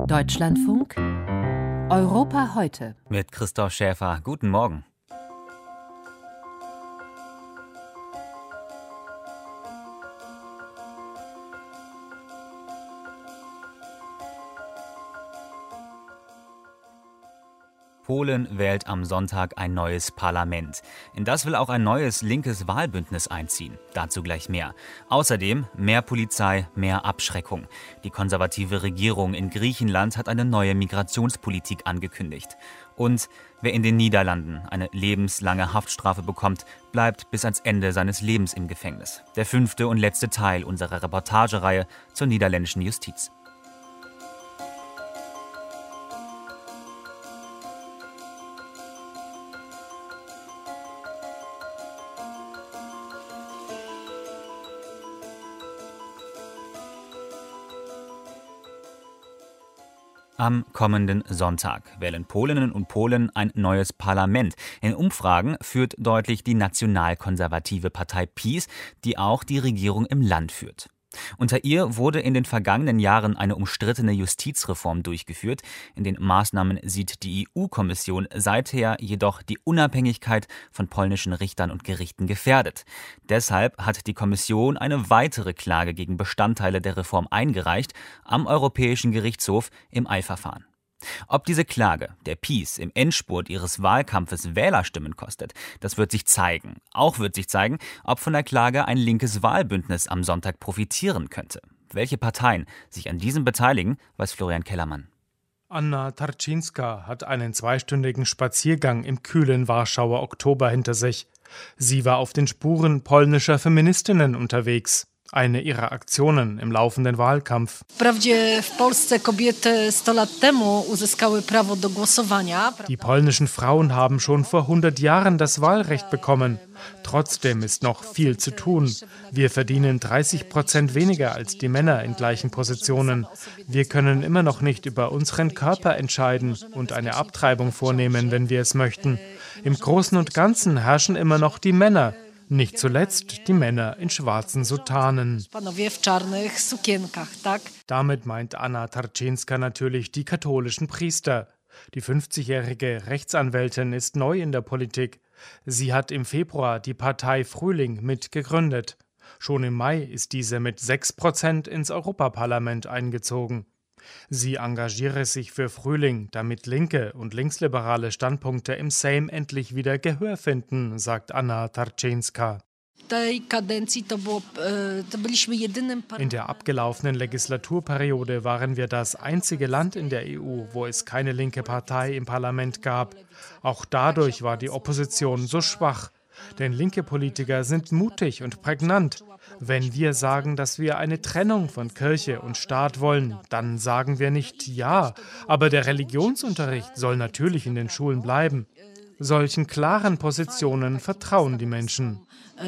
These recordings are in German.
Deutschlandfunk Europa heute. Mit Christoph Schäfer. Guten Morgen. Polen wählt am Sonntag ein neues Parlament. In das will auch ein neues linkes Wahlbündnis einziehen. Dazu gleich mehr. Außerdem mehr Polizei, mehr Abschreckung. Die konservative Regierung in Griechenland hat eine neue Migrationspolitik angekündigt. Und wer in den Niederlanden eine lebenslange Haftstrafe bekommt, bleibt bis ans Ende seines Lebens im Gefängnis. Der 5. und letzte Teil unserer Reportagereihe zur niederländischen Justiz. Am kommenden Sonntag wählen Polinnen und Polen ein neues Parlament. In Umfragen führt deutlich die nationalkonservative Partei PiS, die auch die Regierung im Land führt. Unter ihr wurde in den vergangenen Jahren eine umstrittene Justizreform durchgeführt. In den Maßnahmen sieht die EU-Kommission seither jedoch die Unabhängigkeit von polnischen Richtern und Gerichten gefährdet. Deshalb hat die Kommission eine weitere Klage gegen Bestandteile der Reform eingereicht am Europäischen Gerichtshof im Eilverfahren. Ob diese Klage der PiS im Endspurt ihres Wahlkampfes Wählerstimmen kostet, das wird sich zeigen. Auch wird sich zeigen, ob von der Klage ein linkes Wahlbündnis am Sonntag profitieren könnte. Welche Parteien sich an diesem beteiligen, weiß Florian Kellermann. Anna Tarczyńska hat einen 2-stündigen Spaziergang im kühlen Warschauer Oktober hinter sich. Sie war auf den Spuren polnischer Feministinnen unterwegs. Eine ihrer Aktionen im laufenden Wahlkampf. Die polnischen Frauen haben schon vor 100 Jahren das Wahlrecht bekommen. Trotzdem ist noch viel zu tun. Wir verdienen 30% weniger als die Männer in gleichen Positionen. Wir können immer noch nicht über unseren Körper entscheiden und eine Abtreibung vornehmen, wenn wir es möchten. Im Großen und Ganzen herrschen immer noch die Männer. Nicht zuletzt die Männer in schwarzen Sutanen. Damit meint Anna Tarczyńska natürlich die katholischen Priester. Die 50-jährige Rechtsanwältin ist neu in der Politik. Sie hat im Februar die Partei Frühling mitgegründet. Schon im Mai ist diese mit 6% ins Europaparlament eingezogen. Sie engagiere sich für Frühling, damit linke und linksliberale Standpunkte im Sejm endlich wieder Gehör finden, sagt Anna Tarczyńska. In der abgelaufenen Legislaturperiode waren wir das einzige Land in der EU, wo es keine linke Partei im Parlament gab. Auch dadurch war die Opposition so schwach. Denn linke Politiker sind mutig und prägnant. Wenn wir sagen, dass wir eine Trennung von Kirche und Staat wollen, dann sagen wir nicht ja, aber der Religionsunterricht soll natürlich in den Schulen bleiben. Solchen klaren Positionen vertrauen die Menschen.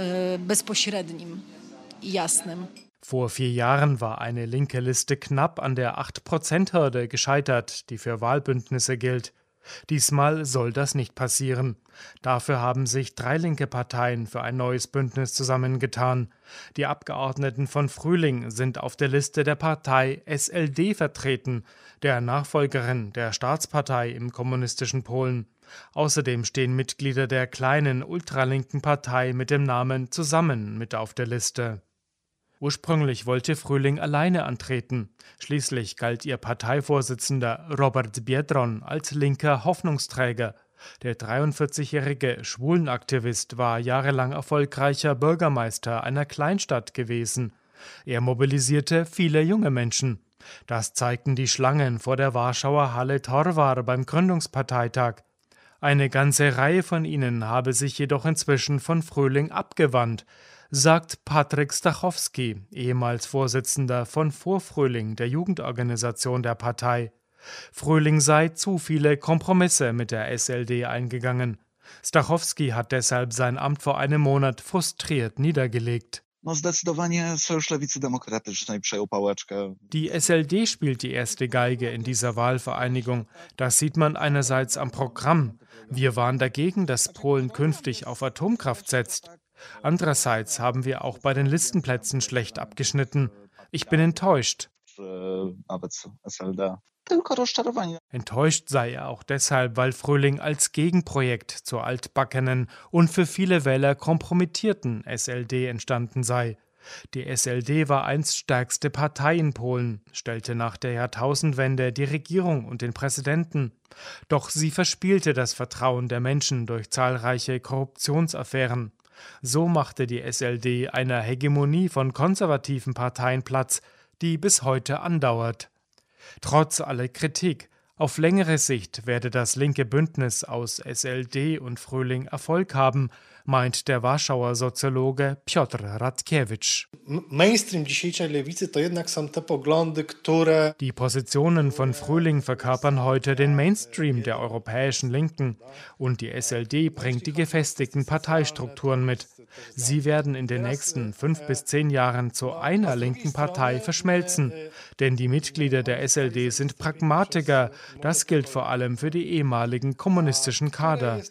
Vor 4 Jahren war eine linke Liste knapp an der 8%-Hürde gescheitert, die für Wahlbündnisse gilt. Diesmal soll das nicht passieren. Dafür haben sich 3 linke Parteien für ein neues Bündnis zusammengetan. Die Abgeordneten von Frühling sind auf der Liste der Partei SLD vertreten, der Nachfolgerin der Staatspartei im kommunistischen Polen. Außerdem stehen Mitglieder der kleinen ultralinken Partei mit dem Namen Zusammen mit auf der Liste. Ursprünglich wollte Frühling alleine antreten. Schließlich galt ihr Parteivorsitzender Robert Biedron als linker Hoffnungsträger. Der 43-jährige Schwulenaktivist war jahrelang erfolgreicher Bürgermeister einer Kleinstadt gewesen. Er mobilisierte viele junge Menschen. Das zeigten die Schlangen vor der Warschauer Halle Torwar beim Gründungsparteitag. Eine ganze Reihe von ihnen habe sich jedoch inzwischen von Frühling abgewandt, sagt Patryk Stachowski, ehemals Vorsitzender von Vorfrühling, der Jugendorganisation der Partei. Frühling sei zu viele Kompromisse mit der SLD eingegangen. Stachowski hat deshalb sein Amt vor einem Monat frustriert niedergelegt. Die SLD spielt die erste Geige in dieser Wahlvereinigung. Das sieht man einerseits am Programm. Wir waren dagegen, dass Polen künftig auf Atomkraft setzt. Andererseits haben wir auch bei den Listenplätzen schlecht abgeschnitten. Ich bin enttäuscht. Enttäuscht sei er auch deshalb, weil Frühling als Gegenprojekt zur altbackenen und für viele Wähler kompromittierten SLD entstanden sei. Die SLD war einst stärkste Partei in Polen, stellte nach der Jahrtausendwende die Regierung und den Präsidenten. Doch sie verspielte das Vertrauen der Menschen durch zahlreiche Korruptionsaffären. So machte die SLD einer Hegemonie von konservativen Parteien Platz, die bis heute andauert. Trotz aller Kritik, auf längere Sicht werde das linke Bündnis aus SLD und Frühling Erfolg haben, meint der Warschauer Soziologe Piotr Radkiewicz. Die Positionen von Frühling verkörpern heute den Mainstream der europäischen Linken und die SLD bringt die gefestigten Parteistrukturen mit. Sie werden in den nächsten 5 bis 10 Jahren zu einer linken Partei verschmelzen, denn die Mitglieder der SLD sind Pragmatiker. Das gilt vor allem für die ehemaligen kommunistischen Kader.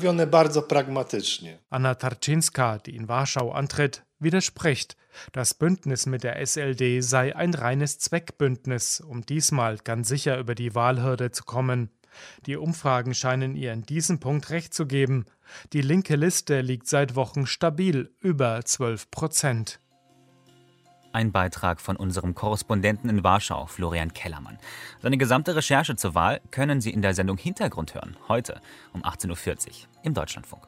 Anna Tarczynska, die in Warschau antritt, widerspricht. Das Bündnis mit der SLD sei ein reines Zweckbündnis, um diesmal ganz sicher über die Wahlhürde zu kommen. Die Umfragen scheinen ihr in diesem Punkt recht zu geben. Die linke Liste liegt seit Wochen stabil über 12%. Ein Beitrag von unserem Korrespondenten in Warschau, Florian Kellermann. Seine gesamte Recherche zur Wahl können Sie in der Sendung Hintergrund hören, heute um 18:40 Uhr im Deutschlandfunk.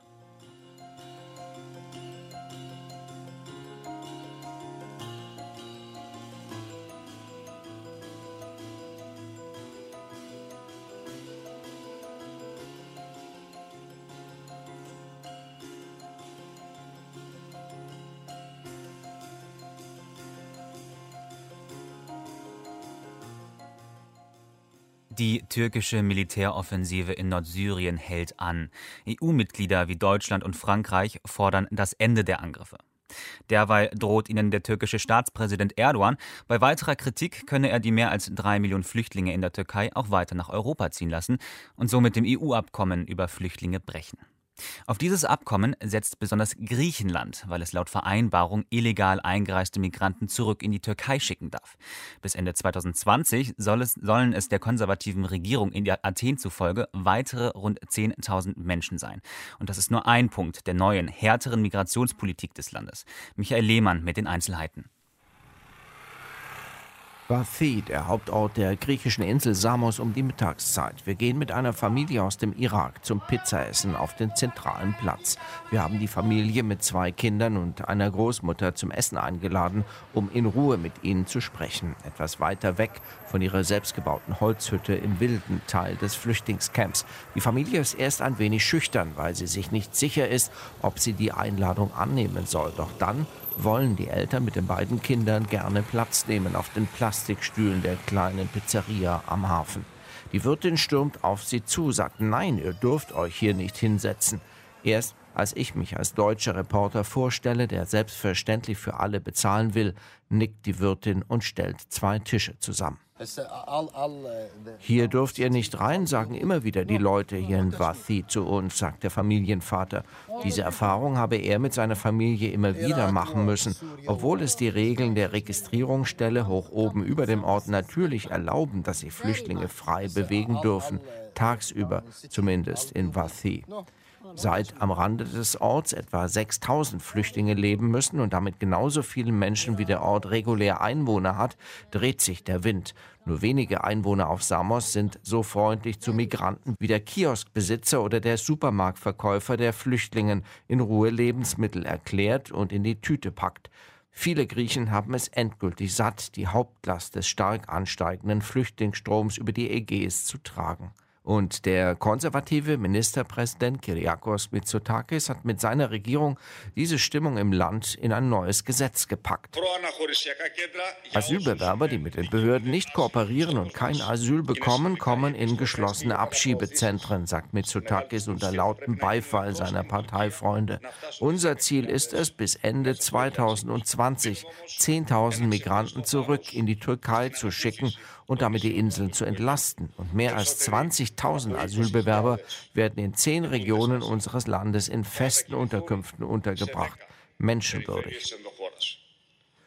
Die türkische Militäroffensive in Nordsyrien hält an. EU-Mitglieder wie Deutschland und Frankreich fordern das Ende der Angriffe. Derweil droht ihnen der türkische Staatspräsident Erdogan. Bei weiterer Kritik könne er die mehr als 3 Millionen Flüchtlinge in der Türkei auch weiter nach Europa ziehen lassen und somit dem EU-Abkommen über Flüchtlinge brechen. Auf dieses Abkommen setzt besonders Griechenland, weil es laut Vereinbarung illegal eingereiste Migranten zurück in die Türkei schicken darf. Bis Ende 2020 sollen es der konservativen Regierung in Athen zufolge weitere rund 10.000 Menschen sein. Und das ist nur ein Punkt der neuen, härteren Migrationspolitik des Landes. Michael Lehmann mit den Einzelheiten. Vathie, der Hauptort der griechischen Insel Samos, um die Mittagszeit. Wir gehen mit einer Familie aus dem Irak zum Pizzaessen auf den zentralen Platz. Wir haben die Familie mit 2 Kindern und einer Großmutter zum Essen eingeladen, um in Ruhe mit ihnen zu sprechen. Etwas weiter weg von ihrer selbstgebauten Holzhütte im wilden Teil des Flüchtlingscamps. Die Familie ist erst ein wenig schüchtern, weil sie sich nicht sicher ist, ob sie die Einladung annehmen soll. Doch dann wollen die Eltern mit den beiden Kindern gerne Platz nehmen auf den Plastikstühlen der kleinen Pizzeria am Hafen. Die Wirtin stürmt auf sie zu, sagt: Nein, ihr dürft euch hier nicht hinsetzen. Erst als ich mich als deutscher Reporter vorstelle, der selbstverständlich für alle bezahlen will, nickt die Wirtin und stellt 2 Tische zusammen. Hier dürft ihr nicht rein, sagen immer wieder die Leute hier in Vathie zu uns, sagt der Familienvater. Diese Erfahrung habe er mit seiner Familie immer wieder machen müssen, obwohl es die Regeln der Registrierungsstelle hoch oben über dem Ort natürlich erlauben, dass sich Flüchtlinge frei bewegen dürfen, tagsüber, zumindest in Vathie. Seit am Rande des Orts etwa 6.000 Flüchtlinge leben müssen und damit genauso viele Menschen wie der Ort regulär Einwohner hat, dreht sich der Wind. Nur wenige Einwohner auf Samos sind so freundlich zu Migranten wie der Kioskbesitzer oder der Supermarktverkäufer, der Flüchtlingen in Ruhe Lebensmittel erklärt und in die Tüte packt. Viele Griechen haben es endgültig satt, die Hauptlast des stark ansteigenden Flüchtlingsstroms über die Ägäis zu tragen. Und der konservative Ministerpräsident Kyriakos Mitsotakis hat mit seiner Regierung diese Stimmung im Land in ein neues Gesetz gepackt. Asylbewerber, die mit den Behörden nicht kooperieren und kein Asyl bekommen, kommen in geschlossene Abschiebezentren, sagt Mitsotakis unter lautem Beifall seiner Parteifreunde. Unser Ziel ist es, bis Ende 2020 10.000 Migranten zurück in die Türkei zu schicken und damit die Inseln zu entlasten. Und mehr als 20.000 Asylbewerber werden in 10 Regionen unseres Landes in festen Unterkünften untergebracht. Menschenwürdig.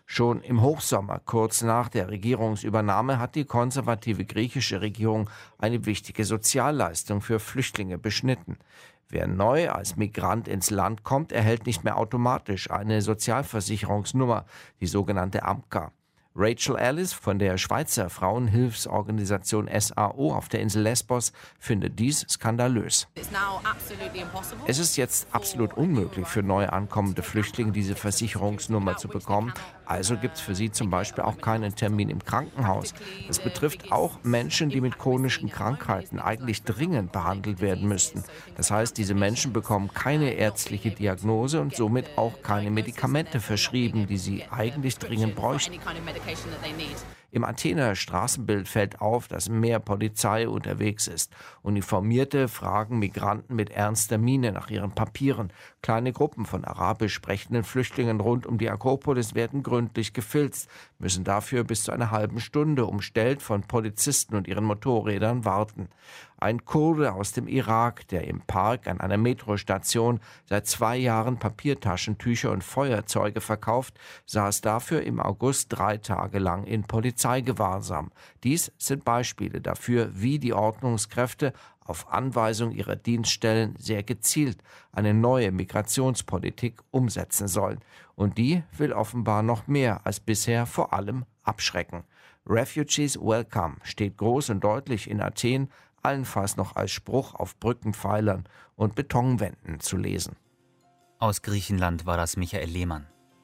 Schon im Hochsommer, kurz nach der Regierungsübernahme, hat die konservative griechische Regierung eine wichtige Sozialleistung für Flüchtlinge beschnitten. Wer neu als Migrant ins Land kommt, erhält nicht mehr automatisch eine Sozialversicherungsnummer, die sogenannte AMCA. Rachel Ellis von der Schweizer Frauenhilfsorganisation SAO auf der Insel Lesbos findet dies skandalös. Es ist jetzt absolut unmöglich für neu ankommende Flüchtlinge, diese Versicherungsnummer zu bekommen. Also gibt es für sie zum Beispiel auch keinen Termin im Krankenhaus. Das betrifft auch Menschen, die mit chronischen Krankheiten eigentlich dringend behandelt werden müssten. Das heißt, diese Menschen bekommen keine ärztliche Diagnose und somit auch keine Medikamente verschrieben, die sie eigentlich dringend bräuchten. Im Athener Straßenbild fällt auf, dass mehr Polizei unterwegs ist. Uniformierte fragen Migranten mit ernster Miene nach ihren Papieren. Kleine Gruppen von arabisch sprechenden Flüchtlingen rund um die Akropolis werden gründlich gefilzt, müssen dafür bis zu einer halben Stunde umstellt von Polizisten und ihren Motorrädern warten. Ein Kurde aus dem Irak, der im Park an einer Metrostation seit 2 Jahren Papiertaschentücher und Feuerzeuge verkauft, saß dafür im August 3 Tage lang in Polizeigewahrsam. Dies sind Beispiele dafür, wie die Ordnungskräfte auf Anweisung ihrer Dienststellen sehr gezielt eine neue Migrationspolitik umsetzen sollen. Und die will offenbar noch mehr als bisher vor allem abschrecken. Refugees Welcome steht groß und deutlich in Athen, allenfalls noch als Spruch auf Brückenpfeilern und Betonwänden zu lesen. Aus Griechenland war das Michael Lehmann.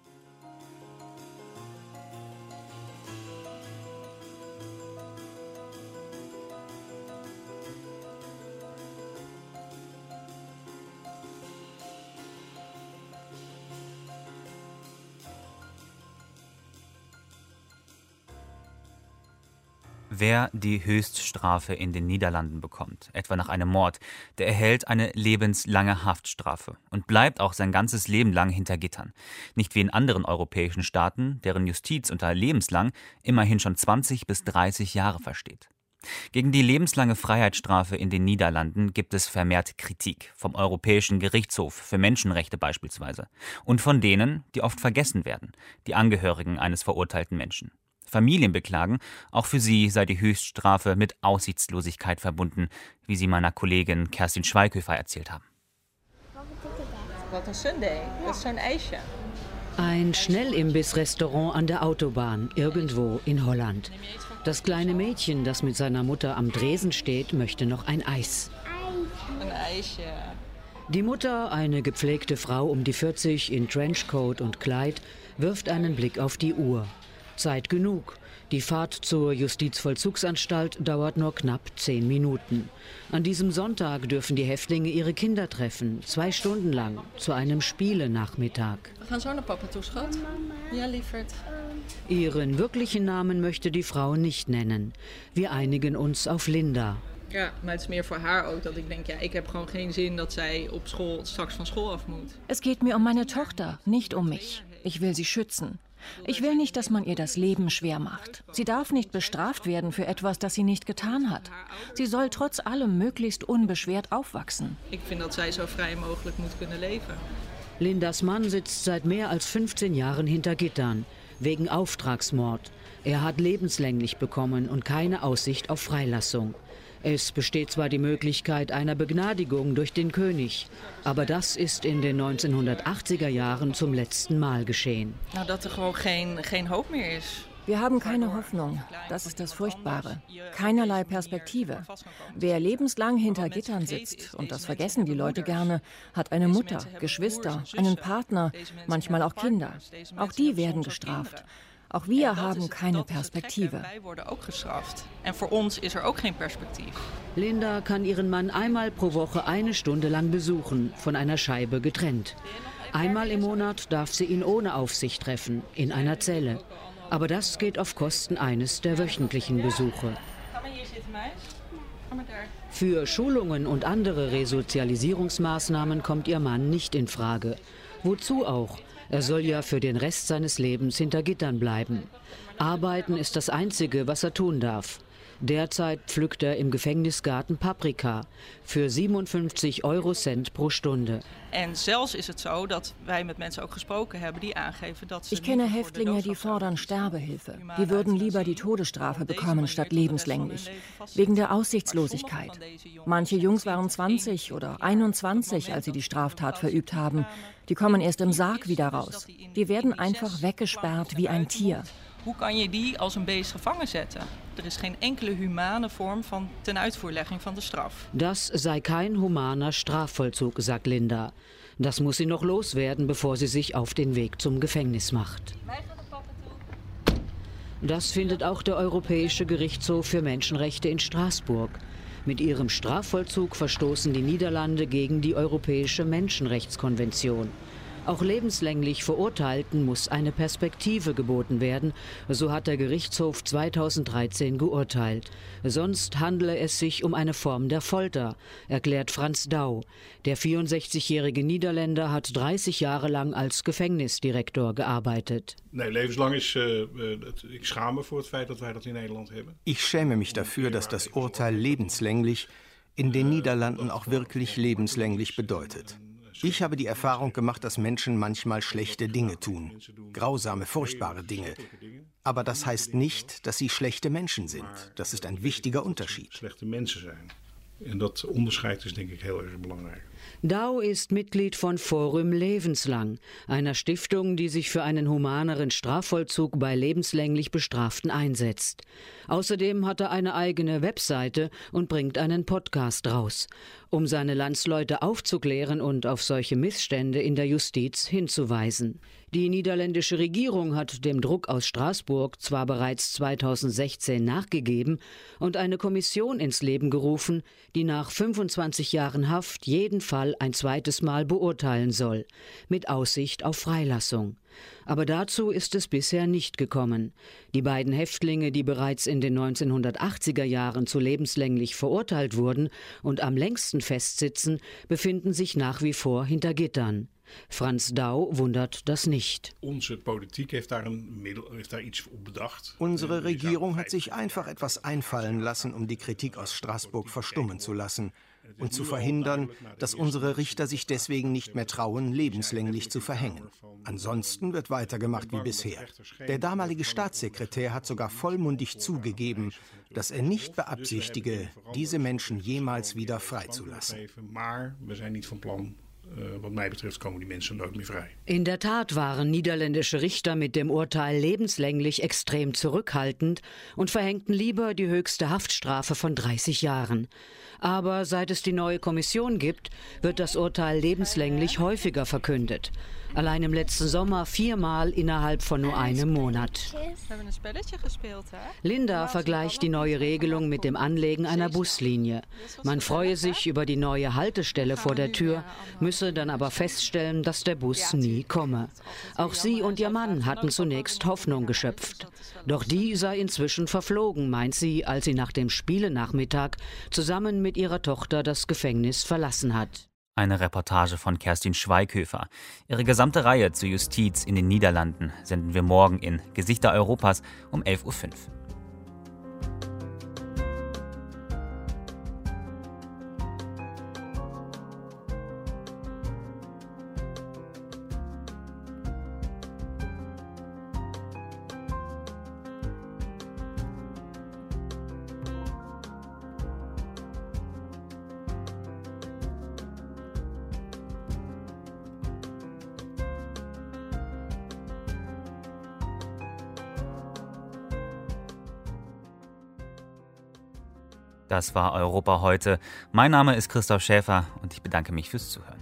Wer die Höchststrafe in den Niederlanden bekommt, etwa nach einem Mord, der erhält eine lebenslange Haftstrafe und bleibt auch sein ganzes Leben lang hinter Gittern. Nicht wie in anderen europäischen Staaten, deren Justiz unter lebenslang immerhin schon 20 bis 30 Jahre versteht. Gegen die lebenslange Freiheitsstrafe in den Niederlanden gibt es vermehrt Kritik, vom Europäischen Gerichtshof für Menschenrechte beispielsweise, und von denen, die oft vergessen werden, die Angehörigen eines verurteilten Menschen. Familien beklagen, auch für sie sei die Höchststrafe mit Aussichtslosigkeit verbunden, wie sie meiner Kollegin Kerstin Schweighöfer erzählt haben. Ein Schnellimbiss-Restaurant an der Autobahn, irgendwo in Holland. Das kleine Mädchen, das mit seiner Mutter am Dresen steht, möchte noch ein Eis. Die Mutter, eine gepflegte Frau um die 40 in Trenchcoat und Kleid, wirft einen Blick auf die Uhr. Zeit genug. Die Fahrt zur Justizvollzugsanstalt dauert nur knapp 10 Minuten. An diesem Sonntag dürfen die Häftlinge ihre Kinder treffen, 2 Stunden lang, zu einem Spielenachmittag. Wir gaan zo naar papa toe, schat. Ja, lieverd. Ihren wirklichen Namen möchte die Frau nicht nennen. Wir einigen uns auf Linda. Ja, maar het is meer voor haar ook dat ik denk, ja, ik heb gewoon geen zin dat zij op school straks van school af moet. Es geht mir um meine Tochter, nicht um mich. Ich will sie schützen. Ich will nicht, dass man ihr das Leben schwer macht. Sie darf nicht bestraft werden für etwas, das sie nicht getan hat. Sie soll trotz allem möglichst unbeschwert aufwachsen. Ich finde, dass zij so frei mogelijk moet kunnen leben. Lindas Mann sitzt seit mehr als 15 Jahren hinter Gittern, wegen Auftragsmord. Er hat lebenslänglich bekommen und keine Aussicht auf Freilassung. Es besteht zwar die Möglichkeit einer Begnadigung durch den König, aber das ist in den 1980er Jahren zum letzten Mal geschehen. Nou, dat gewoon geen hoop meer is. Wir haben keine Hoffnung. Das ist das Furchtbare. Keinerlei Perspektive. Wer lebenslang hinter Gittern sitzt, und das vergessen die Leute gerne, hat eine Mutter, Geschwister, einen Partner, manchmal auch Kinder. Auch die werden gestraft. Auch wir haben keine Perspektive. Linda kann ihren Mann einmal pro Woche 1 Stunde lang besuchen, von einer Scheibe getrennt. Einmal im Monat darf sie ihn ohne Aufsicht treffen, in einer Zelle. Aber das geht auf Kosten eines der wöchentlichen Besuche. Für Schulungen und andere Resozialisierungsmaßnahmen kommt ihr Mann nicht in Frage. Wozu auch? Er soll ja für den Rest seines Lebens hinter Gittern bleiben. Arbeiten ist das Einzige, was er tun darf. Derzeit pflückt er im Gefängnisgarten Paprika für 57 Eurocent pro Stunde. Ich kenne Häftlinge, die fordern Sterbehilfe. Die würden lieber die Todesstrafe bekommen statt lebenslänglich, wegen der Aussichtslosigkeit. Manche Jungs waren 20 oder 21, als sie die Straftat verübt haben. Die kommen erst im Sarg wieder raus. Die werden einfach weggesperrt wie ein Tier. Hoe kan je die als een beest gevangen zetten? Er is geen enkele humane vorm van tenuitvoerlegging van de straf. Das sei kein humaner Strafvollzug, sagt Linda. Das muss sie noch loswerden, bevor sie sich auf den Weg zum Gefängnis macht. Das findet auch der Europäische Gerichtshof für Menschenrechte in Straßburg. Mit ihrem Strafvollzug verstoßen die Niederlande gegen die Europäische Menschenrechtskonvention. Auch lebenslänglich Verurteilten muss eine Perspektive geboten werden, so hat der Gerichtshof 2013 geurteilt. Sonst handele es sich um eine Form der Folter, erklärt Frans Douw. Der 64-jährige Niederländer hat 30 Jahre lang als Gefängnisdirektor gearbeitet. Nee, levenslang ist, ich schäme mich für das Fakt, dass wir das in Nederland haben. Ich schäme mich dafür, dass das Urteil lebenslänglich in den Niederlanden auch wirklich lebenslänglich bedeutet. Ich habe die Erfahrung gemacht, dass Menschen manchmal schlechte Dinge tun, grausame, furchtbare Dinge. Aber das heißt nicht, dass sie schlechte Menschen sind. Das ist ein wichtiger Unterschied. Schlechte Menschen zijn. En dat onderscheid is denk ik heel erg belangrijk. Douw ist Mitglied von Forum Levenslang, einer Stiftung, die sich für einen humaneren Strafvollzug bei lebenslänglich Bestraften einsetzt. Außerdem hat er eine eigene Webseite und bringt einen Podcast raus, um seine Landsleute aufzuklären und auf solche Missstände in der Justiz hinzuweisen. Die niederländische Regierung hat dem Druck aus Straßburg zwar bereits 2016 nachgegeben und eine Kommission ins Leben gerufen, die nach 25 Jahren Haft jeden Fall ein zweites Mal beurteilen soll, mit Aussicht auf Freilassung. Aber dazu ist es bisher nicht gekommen. Die beiden Häftlinge, die bereits in den 1980er Jahren zu lebenslänglich verurteilt wurden und am längsten festsitzen, befinden sich nach wie vor hinter Gittern. Frans Douw wundert das nicht. Unsere Regierung hat sich einfach etwas einfallen lassen, um die Kritik aus Straßburg verstummen zu lassen und zu verhindern, dass unsere Richter sich deswegen nicht mehr trauen, lebenslänglich zu verhängen. Ansonsten wird weitergemacht wie bisher. Der damalige Staatssekretär hat sogar vollmundig zugegeben, dass er nicht beabsichtige, diese Menschen jemals wieder freizulassen. Wat mij betreft komen die mensen nooit meer vrij. In der Tat waren niederländische Richter mit dem Urteil lebenslänglich extrem zurückhaltend und verhängten lieber die höchste Haftstrafe von 30 Jahren. Aber seit es die neue Kommission gibt, wird das Urteil lebenslänglich häufiger verkündet. Allein im letzten Sommer 4-mal innerhalb von nur einem Monat. Linda vergleicht die neue Regelung mit dem Anlegen einer Buslinie. Man freue sich über die neue Haltestelle vor der Tür, müsse dann aber feststellen, dass der Bus nie komme. Auch sie und ihr Mann hatten zunächst Hoffnung geschöpft. Doch die sei inzwischen verflogen, meint sie, als sie nach dem Spielenachmittag zusammen mit ihrer Tochter das Gefängnis verlassen hat. Eine Reportage von Kerstin Schweighöfer. Ihre gesamte Reihe zur Justiz in den Niederlanden senden wir morgen in Gesichter Europas um 11:05 Uhr. Das war Europa heute. Mein Name ist Christoph Schäfer und ich bedanke mich fürs Zuhören.